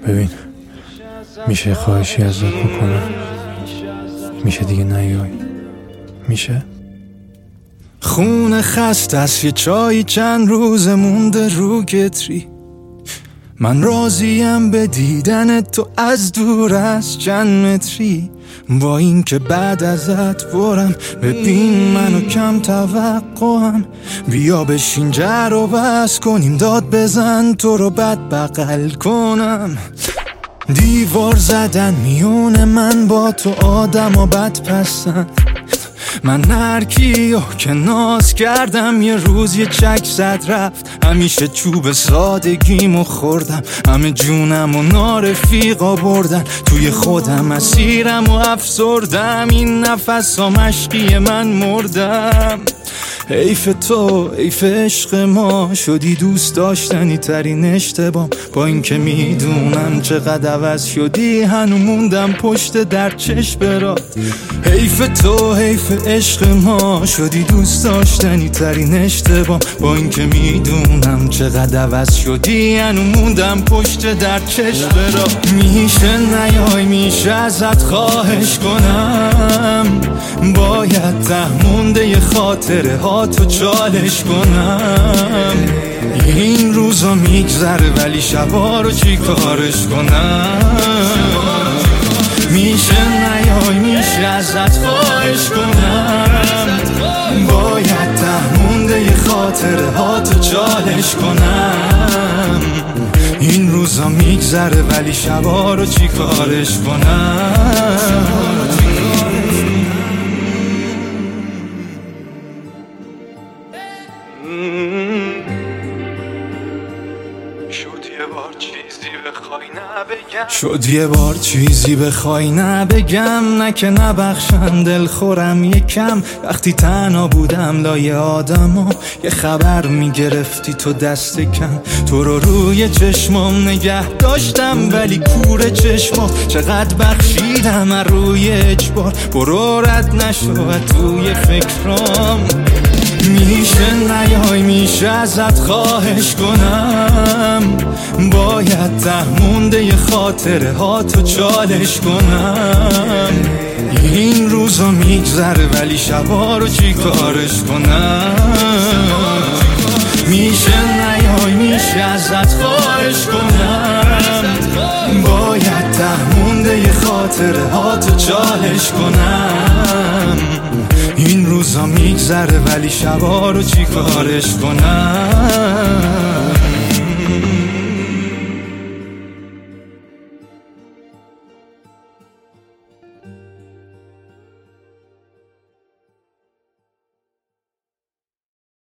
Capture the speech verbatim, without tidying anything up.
ببین، میشه خواهشی ازت بکنم؟ میشه دیگه نیای؟ میشه؟ خونه خسته است، یه چای چند روز مونده رو کتری. من راضیم به دیدن تو از دور از چند متری. با این که بعد ازت برم، ببین منو کم توقعم. بیا بشین جر و بس کنیم، داد بزن تو رو بد بغل کنم. دیوار زدن میون من با تو آدم و بد پسند. من هرکیو که ناز کردم یه روز یه چک زد رفت. همیشه چوب سادگیمو خوردم، همه جونم و نارفیقا بردن. توی خودم مسیرم و افسردم، این نفس ها مشقی من مردم. حیف تو، حیف عشق ما، شدی دوست داشتنی ترین اشتباه. با این که میدونم چقدر عوض شدی، هنو موندم پشت در چشم برات. حیف تو، حیف عشق ما، شدی دوست داشتنی ترین اشتباه. با این که میدونم چقدر عوض شدی، هنو موندم پشت در چشم برات. میشه نیای، میشه ازت خواهش کنم، باید ته مونده ی خاطره ها تو چالش کنم. این روزا میگذره ولی شبا رو چی کارش کنم. میشه نیای، میشه ازت خواهش کنم، باید ته مونده ی خاطره ها تو چالش کنم. این روزا میگذره ولی شبا رو چی کارش کنم. شد یه بار چیزی بخوای نبگم، نه که نبخشم دل خورم یکم. وقتی تنها بودم لای آدما، یه خبر میگرفتی تو دست کم. تو رو روی چشمام نگه داشتم ولی کور چشما. چقدر بخشیدم از روی اجبار، برو رد نشو توی فکرام. میشه نیای، میشه ازت خواهش کنم، باید ته مونده ی خاطره ها تو چالش کنم. این روزا میگذره ولی شبا رو چی کارش کنم. میشه نیای، میشه ازت خواهش کنم، باید ته مونده ی خاطره ها تو چالش کنم. این روزا میگذره ولی شبا رو چی کارش کنم.